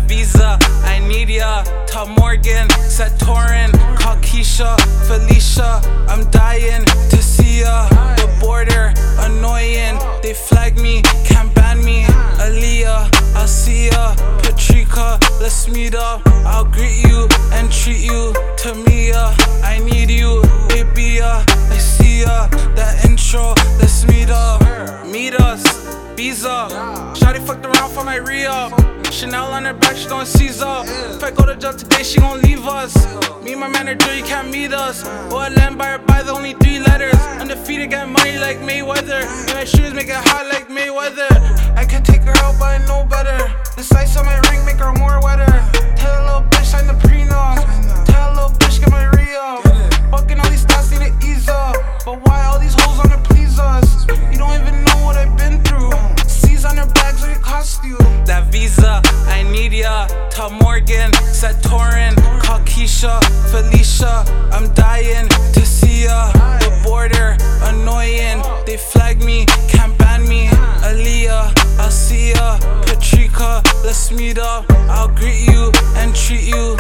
visa, I need ya. Tell Morgan, set Torin, call Keisha, Felicia. I'm dying to see ya. The border, annoying. They flag me, can't ban me. Aaliyah, I'll see ya. Patrika, let's meet up. I'll greet you and treat you. Tamia, I need you. Baby, I see ya. That intro, let's meet up. Meet us, visa. Shawty fucked around for my re-up. Chanel on her back, she gon' seize up. If I go to jail today, she gon' leave us. Me and my manager, you can't meet us. OLM by the only 3 letters. Undefeated, get money like Mayweather. And my shoes make it hot like Mayweather. I can take her out, but I know better. The size on my ring make her more wetter. Tell a little bitch sign the prenup. Tell a little bitch get my re-up. Fucking all these stats need to ease up. But why all these hoes wanna please us? You don't even know what I've been through. C's on her bags, what it cost you? That visa, I need ya. Tell Morgan, set Torin, call Keisha, Felicia. I'm dying to see ya. The border, annoying. They flag me, can't ban me. Aaliyah, I'll see ya. Patrika, let's meet up. I'll greet you and treat you.